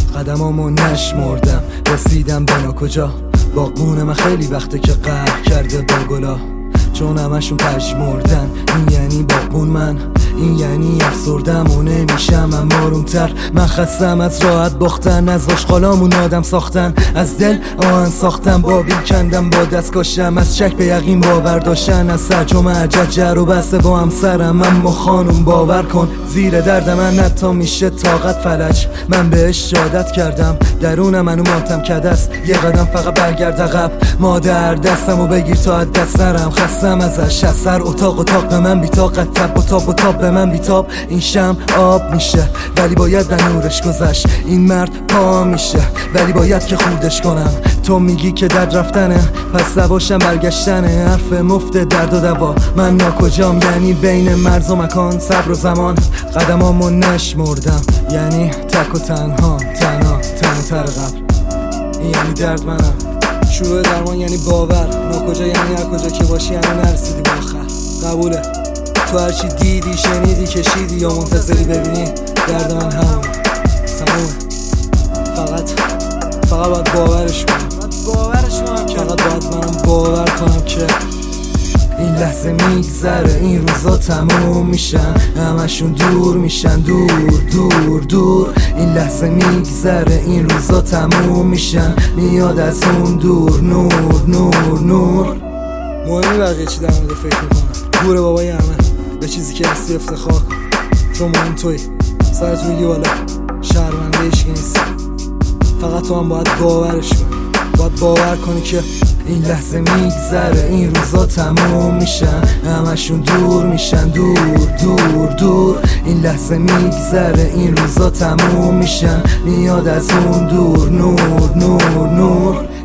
قدمامو نشمردم رسیدم به ناکجا. باغبون من خیلی وقته که قهر کرده با گلا، چون همشون پژمردن. این یعنی باغبون من، این یعنی افسردم و نمیشم اما رومتر. من خستم از راحت باختن، از آشغالامون آدم ساختن، از دل آهن ساختن، با بیل کندم با دست کاشتم، از شک به یقین باور داشتن، از سرجم عجج جر و بسته با همسرم. اما خانوم باور کن زیر درد من حتی میشه طاقت فلج. من بهش عادت کردم، درون منو ماتم کده است. یه قدم فقط برگرد عقب، مادر دستمو بگیر تا از دست نرم. خستم ازش، از سر اتاق به من بی‌طاقت، تب و تاب به من بیتاب. این شم آب میشه ولی باید در نورش گذشت. این مرد پا میشه ولی باید که خوردش کنم. تو میگی که درد رفتنه، پس دواشم برگشتنه. حرف مفت درد و دوا، من ناکجام یعنی بین مرز و مکان، صبر و زمان. قدمامو نشمردم یعنی تک و تنها تر قبل. این یعنی درد منم، شروع درمان یعنی باور. ناکجا یعنی هر کجا که باشی یعنی نرسیدی به آخر. قبوله تو هرچی دیدی شنیدی کشیدی یا منتظری ببینی، درد من همونه تمومه. فقط باید باورش کنم. فقط باید من باور کنم که این لحظه میگذره، این روزا تموم میشن، همشون دور میشن، دور. این لحظه میگذره، این روزا تموم میشن، میاد از اون دور نور. مهمی بقیه چی در مورد فکر میکنم. گوره بابای همه به چیزی که هستی افتخار کن، چون مهم توی سرت روی بالا، شرمنده ایشکی نیستی. فقط تو هم باید باورش کنی، باید باور کنی که این لحظه میگذره، این روزا تموم میشن، همشون دور میشن، دور. این لحظه میگذره، این روزا تموم میشن، میاد از اون دور نور.